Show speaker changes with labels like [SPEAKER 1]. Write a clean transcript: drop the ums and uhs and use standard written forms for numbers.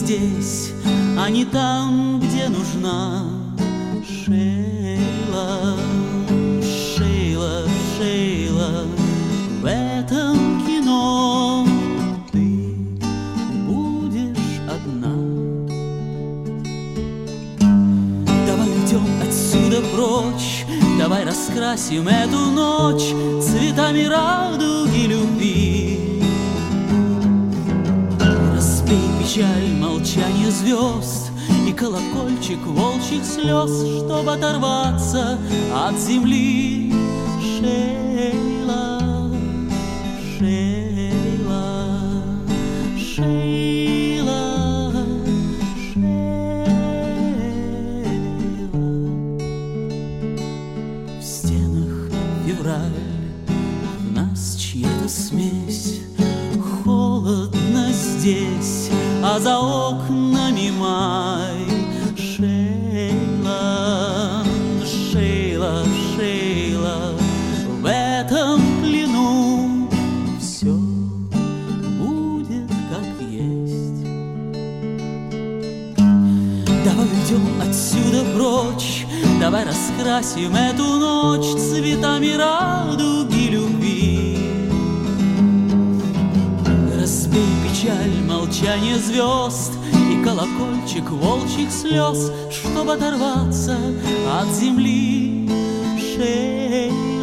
[SPEAKER 1] здесь, а не там, где нужна. Шейла, Шейла, Шейла, в этом кино ты будешь одна. Давай уйдем отсюда прочь, давай раскрасим эту ночь цветами радуги любви. Разбей печаль, молчание звезд и колокольчик волчьих слез, чтоб оторваться от земли. Шейла, Шейла, Шейла, Шейла. В стенах февраль, в нас чья-то смесь. Холодно здесь, а за окнами май. Шейла, Шейла, Шейла, в этом плену все будет как есть. Давай уйдем отсюда прочь, давай раскрасим эту ночь цветами радуги любви. Разбей печаль, молчание звезд и колокольчик волчьих слез, чтоб оторваться от земли. Шейла.